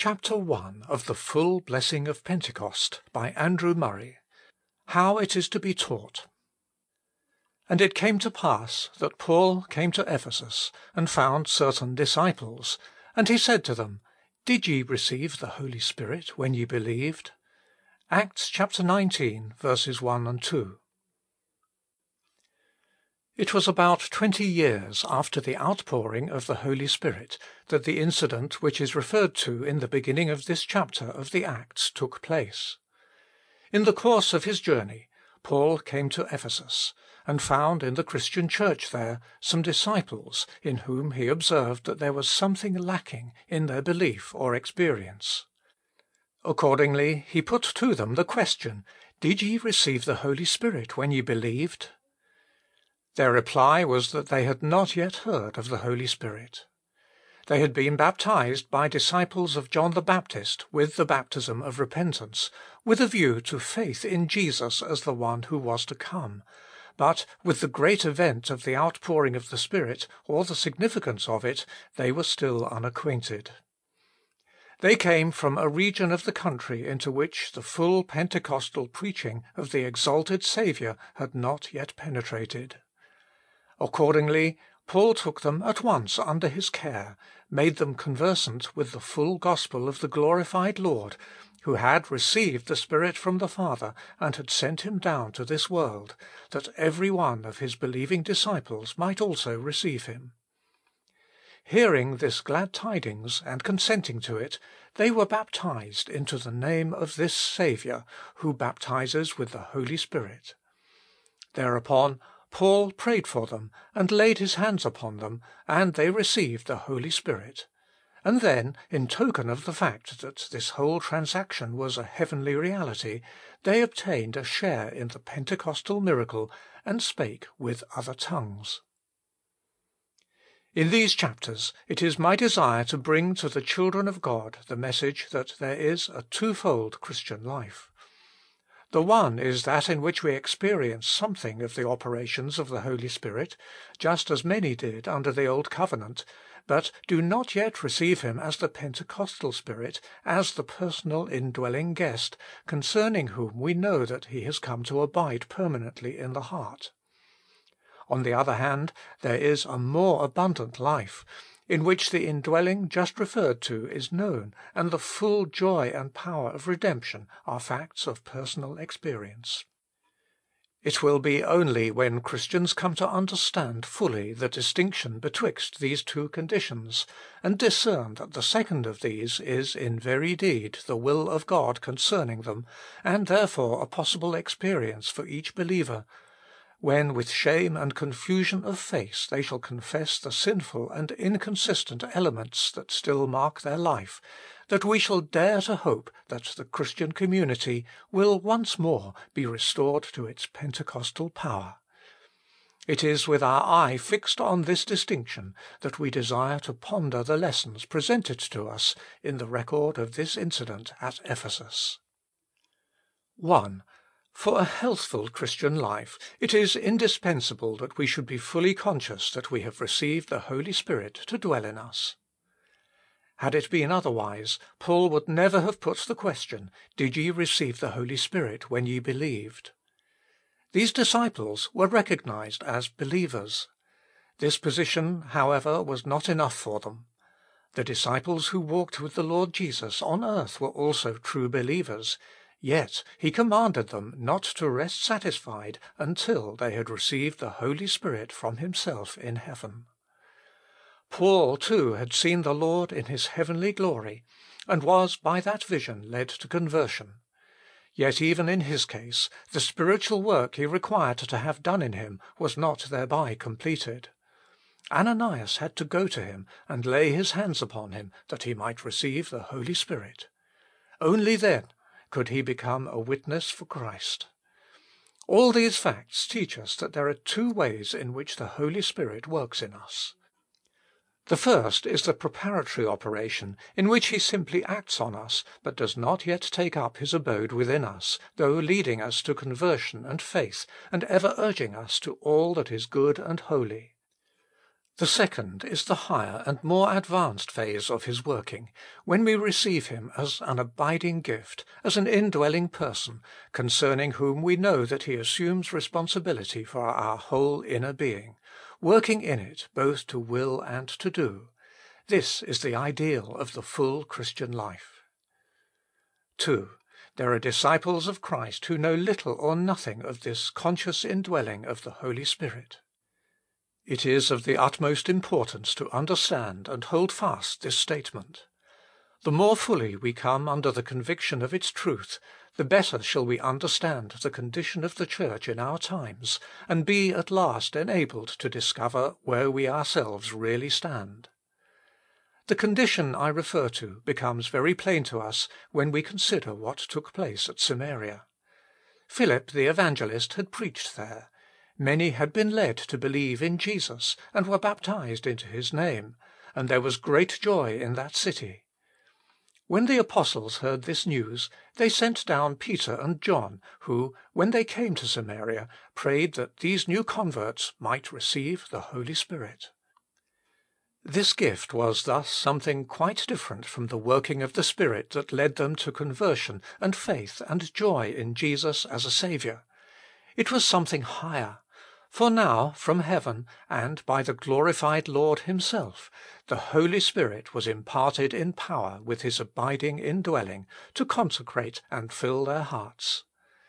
Chapter 1 of the Full Blessing of Pentecost, by Andrew Murray. How it is to be taught. And it came to pass that Paul came to Ephesus, and found certain disciples. And he said to them, Did ye receive the Holy Spirit when ye believed? Acts chapter 19, verses 1 and 2. It was about 20 years after the outpouring of the Holy Spirit that the incident which is referred to in the beginning of this chapter of the Acts took place. In the course of his journey, Paul came to Ephesus, and found in the Christian church there some disciples in whom he observed that there was something lacking in their belief or experience. Accordingly, he put to them the question, Did ye receive the Holy Spirit when ye believed? Their reply was that they had not yet heard of the Holy Spirit. They had been baptized by disciples of John the Baptist with the baptism of repentance, with a view to faith in Jesus as the one who was to come, but with the great event of the outpouring of the Spirit, or the significance of it, they were still unacquainted. They came from a region of the country into which the full Pentecostal preaching of the exalted Saviour had not yet penetrated. Accordingly, Paul took them at once under his care, made them conversant with the full gospel of the glorified Lord, who had received the Spirit from the Father and had sent him down to this world, that every one of his believing disciples might also receive him. Hearing this glad tidings and consenting to it, they were baptized into the name of this Saviour, who baptizes with the Holy Spirit. Thereupon, Paul prayed for them and laid his hands upon them, and they received the Holy Spirit. And then, in token of the fact that this whole transaction was a heavenly reality, they obtained a share in the Pentecostal miracle and spake with other tongues. In these chapters, it is my desire to bring to the children of God the message that there is a twofold Christian life. The one is that in which we experience something of the operations of the Holy Spirit, just as many did under the Old Covenant, but do not yet receive Him as the Pentecostal Spirit, as the personal indwelling guest, concerning whom we know that He has come to abide permanently in the heart. On the other hand, there is a more abundant life, in which the indwelling just referred to is known, and the full joy and power of redemption are facts of personal experience. It will be only when Christians come to understand fully the distinction betwixt these two conditions, and discern that the second of these is in very deed the will of God concerning them, and therefore a possible experience for each believer, when with shame and confusion of face they shall confess the sinful and inconsistent elements that still mark their life, that we shall dare to hope that the Christian community will once more be restored to its Pentecostal power. It is with our eye fixed on this distinction that we desire to ponder the lessons presented to us in the record of this incident at Ephesus. 1. For a healthful Christian life, it is indispensable that we should be fully conscious that we have received the Holy Spirit to dwell in us. Had it been otherwise, Paul would never have put the question, Did ye receive the Holy Spirit when ye believed? These disciples were recognized as believers. This position, however, was not enough for them. The disciples who walked with the Lord Jesus on earth were also true believers. Yet he commanded them not to rest satisfied until they had received the Holy Spirit from himself in heaven. Paul too had seen the Lord in his heavenly glory, and was by that vision led to conversion. Yet even in his case, the spiritual work he required to have done in him was not thereby completed. Ananias had to go to him and lay his hands upon him that he might receive the Holy Spirit. Only then could he become a witness for Christ. All these facts teach us that there are two ways in which the Holy Spirit works in us. The first is the preparatory operation, in which He simply acts on us, but does not yet take up His abode within us, though leading us to conversion and faith, and ever urging us to all that is good and holy. The second is the higher and more advanced phase of His working, when we receive Him as an abiding gift, as an indwelling person, concerning whom we know that He assumes responsibility for our whole inner being, working in it both to will and to do. This is the ideal of the full Christian life. 2. There are disciples of Christ who know little or nothing of this conscious indwelling of the Holy Spirit. It is of the utmost importance to understand and hold fast this statement. The more fully we come under the conviction of its truth, the better shall we understand the condition of the Church in our times, and be at last enabled to discover where we ourselves really stand. The condition I refer to becomes very plain to us when we consider what took place at Samaria. Philip the evangelist had preached there. Many had been led to believe in Jesus and were baptized into His name, and there was great joy in that city. When the apostles heard this news, they sent down Peter and John, who, when they came to Samaria, prayed that these new converts might receive the Holy Spirit. This gift was thus something quite different from the working of the Spirit that led them to conversion and faith and joy in Jesus as a Saviour. It was something higher. For now, from heaven, and by the glorified Lord Himself, the Holy Spirit was imparted in power with His abiding indwelling to consecrate and fill their hearts.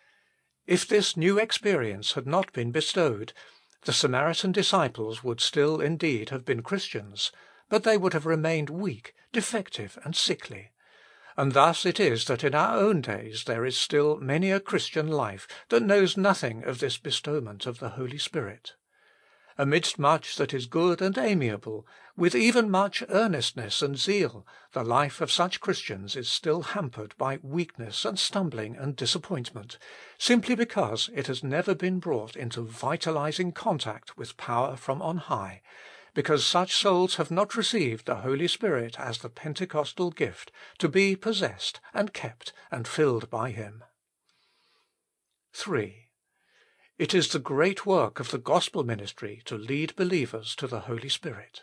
If this new experience had not been bestowed, the Samaritan disciples would still indeed have been Christians, but they would have remained weak, defective, and sickly. And thus it is that in our own days there is still many a Christian life that knows nothing of this bestowment of the Holy Spirit. Amidst much that is good and amiable, with even much earnestness and zeal, the life of such Christians is still hampered by weakness and stumbling and disappointment, simply because it has never been brought into vitalizing contact with power from on high, because such souls have not received the Holy Spirit as the Pentecostal gift to be possessed and kept and filled by Him. 3. It is the great work of the gospel ministry to lead believers to the Holy Spirit.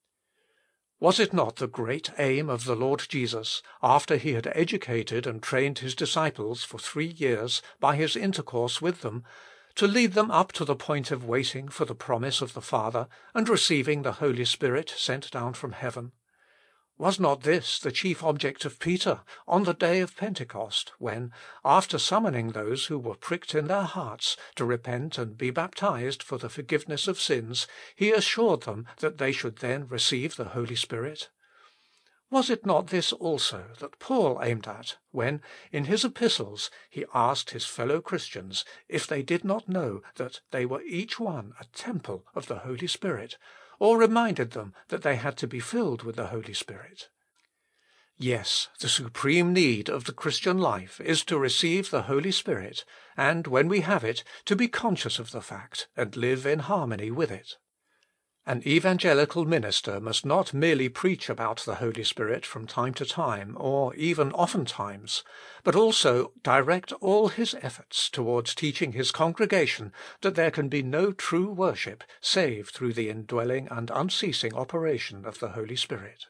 Was it not the great aim of the Lord Jesus, after He had educated and trained His disciples for 3 years by His intercourse with them, to lead them up to the point of waiting for the promise of the Father and receiving the Holy Spirit sent down from heaven? Was not this the chief object of Peter on the day of Pentecost, when, after summoning those who were pricked in their hearts to repent and be baptized for the forgiveness of sins, he assured them that they should then receive the Holy Spirit? Was it not this also that Paul aimed at when, in his epistles, he asked his fellow Christians if they did not know that they were each one a temple of the Holy Spirit, or reminded them that they had to be filled with the Holy Spirit? Yes, the supreme need of the Christian life is to receive the Holy Spirit, and when we have it, to be conscious of the fact and live in harmony with it. An evangelical minister must not merely preach about the Holy Spirit from time to time, or even oftentimes, but also direct all his efforts towards teaching his congregation that there can be no true worship save through the indwelling and unceasing operation of the Holy Spirit.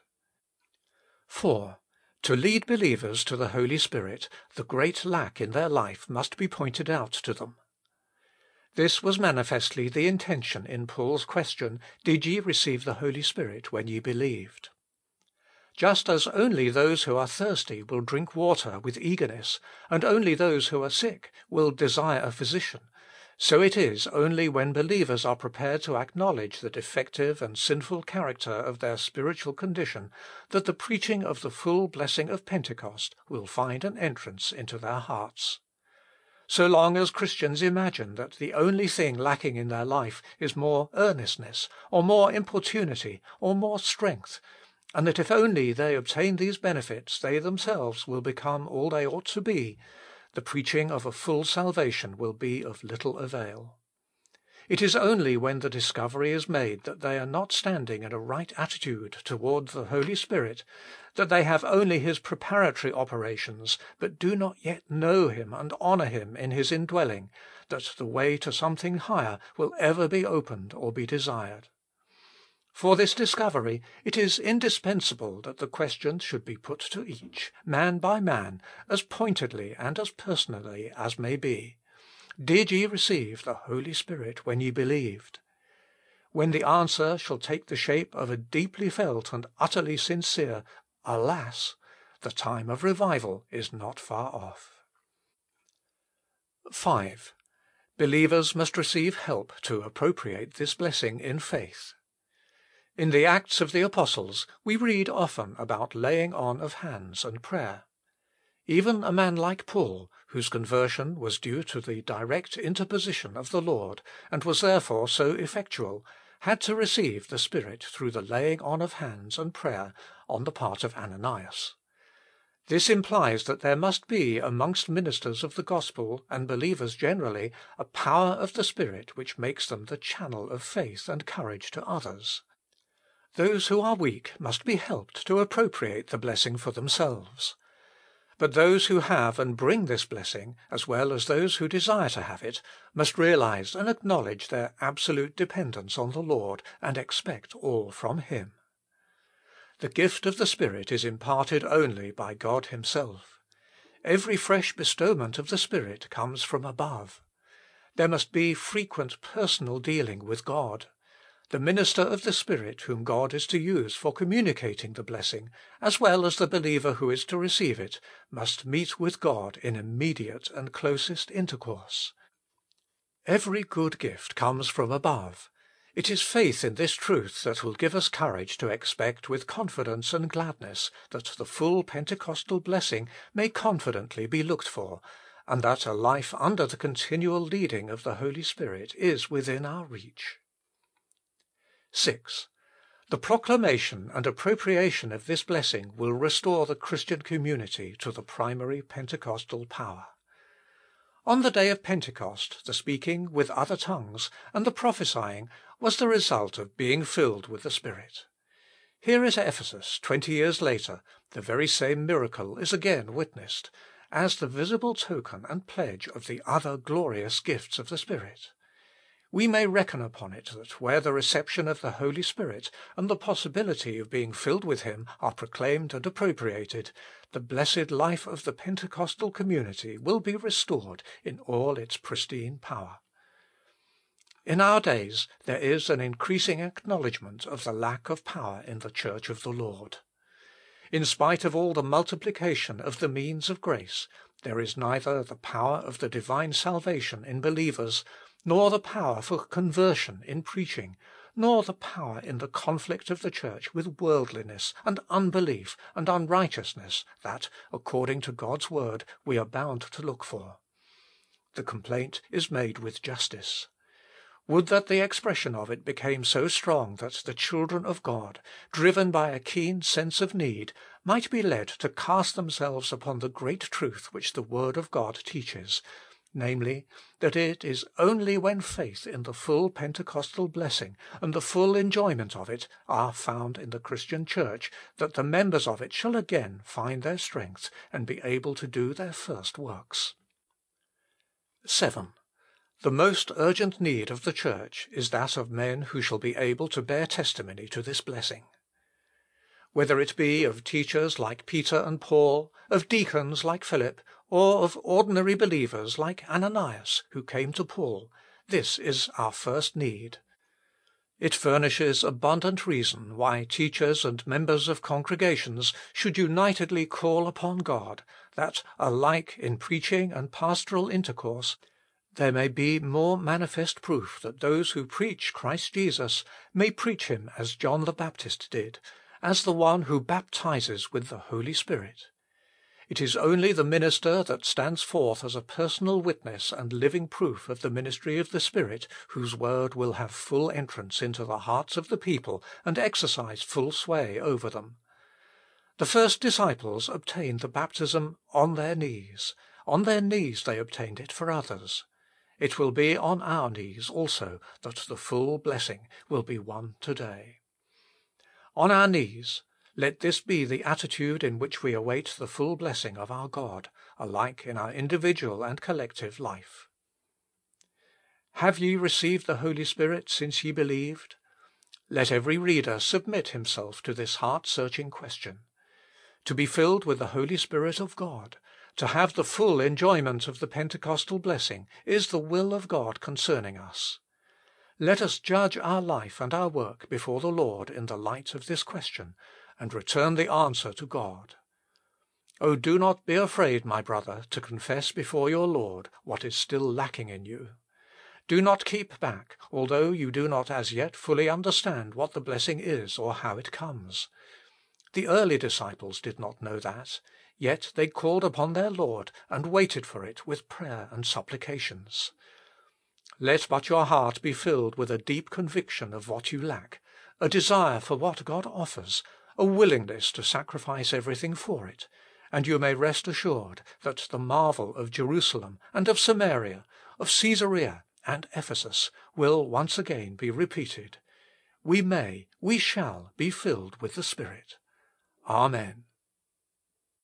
4. To lead believers to the Holy Spirit, the great lack in their life must be pointed out to them. This was manifestly the intention in Paul's question, "Did ye receive the Holy Spirit when ye believed?" Just as only those who are thirsty will drink water with eagerness, and only those who are sick will desire a physician, so it is only when believers are prepared to acknowledge the defective and sinful character of their spiritual condition that the preaching of the full blessing of Pentecost will find an entrance into their hearts. So long as Christians imagine that the only thing lacking in their life is more earnestness, or more importunity, or more strength, and that if only they obtain these benefits they themselves will become all they ought to be, the preaching of a full salvation will be of little avail. It is only when the discovery is made that they are not standing in a right attitude toward the Holy Spirit, that they have only His preparatory operations, but do not yet know Him and honour Him in His indwelling, that the way to something higher will ever be opened or be desired. For this discovery, it is indispensable that the question should be put to each, man by man, as pointedly and as personally as may be. Did ye receive the Holy Spirit when ye believed? When the answer shall take the shape of a deeply felt and utterly sincere "Alas!" the time of revival is not far off. 5. Believers must receive help to appropriate this blessing in faith. In the Acts of the Apostles we read often about laying on of hands and prayer. Even a man like Paul, whose conversion was due to the direct interposition of the Lord, and was therefore so effectual, had to receive the Spirit through the laying on of hands and prayer on the part of Ananias. This implies that there must be amongst ministers of the gospel and believers generally a power of the Spirit which makes them the channel of faith and courage to others. Those who are weak must be helped to appropriate the blessing for themselves. But those who have and bring this blessing, as well as those who desire to have it, must realize and acknowledge their absolute dependence on the Lord and expect all from Him. The gift of the Spirit is imparted only by God Himself. Every fresh bestowment of the Spirit comes from above. There must be frequent personal dealing with God. The minister of the Spirit whom God is to use for communicating the blessing, as well as the believer who is to receive it, must meet with God in immediate and closest intercourse. Every good gift comes from above. It is faith in this truth that will give us courage to expect with confidence and gladness that the full Pentecostal blessing may confidently be looked for, and that a life under the continual leading of the Holy Spirit is within our reach. 6. The proclamation and appropriation of this blessing will restore the Christian community to the primary Pentecostal power. On the day of Pentecost, the speaking with other tongues and the prophesying was the result of being filled with the Spirit. Here at Ephesus, 20 years later, the very same miracle is again witnessed, as the visible token and pledge of the other glorious gifts of the Spirit. We may reckon upon it that where the reception of the Holy Spirit and the possibility of being filled with Him are proclaimed and appropriated, the blessed life of the Pentecostal community will be restored in all its pristine power. In our days there is an increasing acknowledgement of the lack of power in the Church of the Lord. In spite of all the multiplication of the means of grace, there is neither the power of the divine salvation in believers, nor the power for conversion in preaching, nor the power in the conflict of the Church with worldliness and unbelief and unrighteousness that, according to God's word, we are bound to look for. The complaint is made with justice. Would that the expression of it became so strong that the children of God, driven by a keen sense of need, might be led to cast themselves upon the great truth which the Word of God teaches, namely, that it is only when faith in the full Pentecostal blessing and the full enjoyment of it are found in the Christian Church that the members of it shall again find their strength and be able to do their first works. 7. The most urgent need of the Church is that of men who shall be able to bear testimony to this blessing. Whether it be of teachers like Peter and Paul, of deacons like Philip, or of ordinary believers like Ananias who came to Paul, this is our first need. It furnishes abundant reason why teachers and members of congregations should unitedly call upon God, that alike in preaching and pastoral intercourse there may be more manifest proof that those who preach Christ Jesus may preach Him as John the Baptist did, as the one who baptizes with the Holy Spirit. It is only the minister that stands forth as a personal witness and living proof of the ministry of the Spirit whose word will have full entrance into the hearts of the people and exercise full sway over them. The first disciples obtained the baptism on their knees. On their knees they obtained it for others. It will be on our knees also that the full blessing will be won today. On our knees, let this be the attitude in which we await the full blessing of our God, alike in our individual and collective life. Have ye received the Holy Spirit since ye believed? Let every reader submit himself to this heart-searching question. To be filled with the Holy Spirit of God, to have the full enjoyment of the Pentecostal blessing, is the will of God concerning us. Let us judge our life and our work before the Lord in the light of this question, and return the answer to God. Oh, do not be afraid, my brother, to confess before your Lord what is still lacking in you. Do not keep back, although you do not as yet fully understand what the blessing is or how it comes. The early disciples did not know that, yet they called upon their Lord and waited for it with prayer and supplications. Let but your heart be filled with a deep conviction of what you lack, a desire for what God offers, a willingness to sacrifice everything for it, and you may rest assured that the marvel of Jerusalem and of Samaria, of Caesarea and Ephesus will once again be repeated. We shall be filled with the Spirit. Amen.